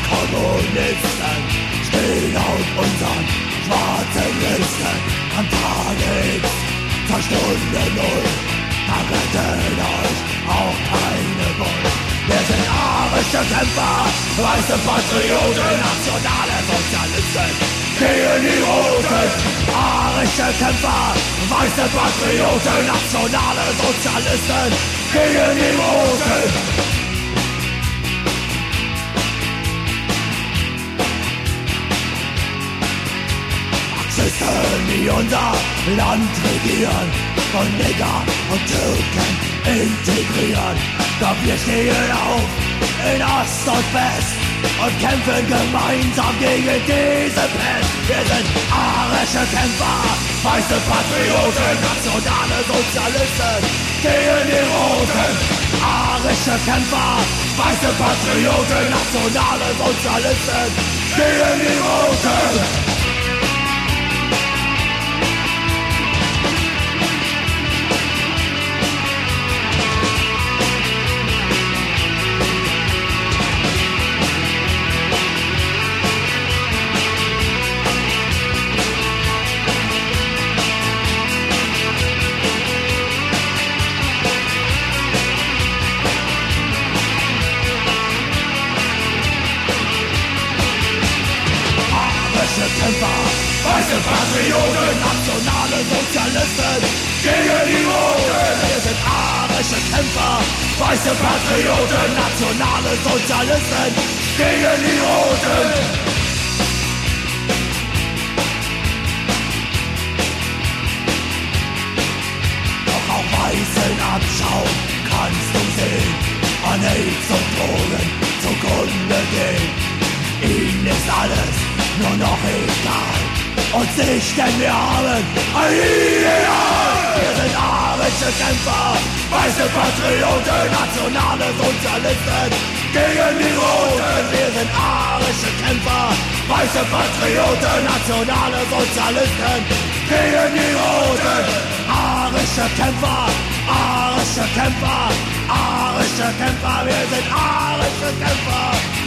Kommunisten stehen auf unseren schwarzen Listen. Am Tage X zur Stunde Null, da rettet euch auch keine Bull. Wir sind arische Kämpfer, weiße Patrioten, nationale Sozialisten gegen die Roten. Arische Kämpfer, weiße Patrioten, nationale Sozialisten gegen die Roten. Marxisten, die unser Land regieren und Neger und Türken integrieren. Doch wir stehen auf in Ost und West und kämpfen gemeinsam gegen diese Pest. Wir sind arische Kämpfer, weiße Patrioten, nationale Sozialisten gegen die Roten. Arische Kämpfer, weiße Patrioten, nationale Sozialisten gegen die Roten. Kämpfer, weiße Patrioten, nationale Sozialisten gegen die Roten. Wir sind arische Kämpfer, weiße Patrioten, nationale Sozialisten gegen die Roten. Doch auf weißen Abschaum kannst du sehen, an AIDS und Drogen zugrunde gehen. Ihnen ist alles nur noch egal und sich, denn wir haben ein Ideal. Wir sind arische Kämpfer, weiße Patrioten, nationale Sozialisten gegen die Roten. Wir sind arische Kämpfer, weiße Patrioten, nationale Sozialisten gegen die Roten. Arische Kämpfer, arische Kämpfer, arische Kämpfer, wir sind arische Kämpfer.